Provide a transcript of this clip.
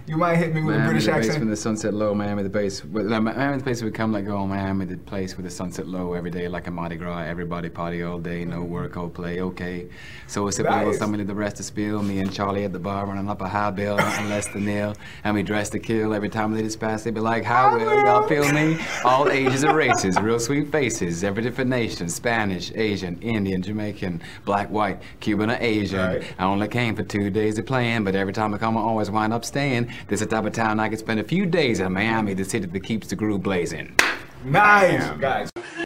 You might hit me with a British Miami, the base accent. from the sunset low, Miami, the base. Miami, the place we come like go. Miami, the place with the sunset low every day, like a Mardi Gras. Everybody party all day, no work, all play. Okay, so it's a little Nice. something to the rest to spill. Me and Charlie at the bar running up a high bill, nothing less than nil, and we dress to kill. Every time they just pass, they be like, "How will y'all feel me?" All ages and races, real sweet faces, every different nation: Spanish, Asian, Indian, Jamaican, black, white, Cuban, or Asian. Right. I only came for 2 days of playing, but every time I come, I always wind up staying. This is the type of town I could spend a few days in. Miami, the city that keeps the groove blazing. Nice, guys.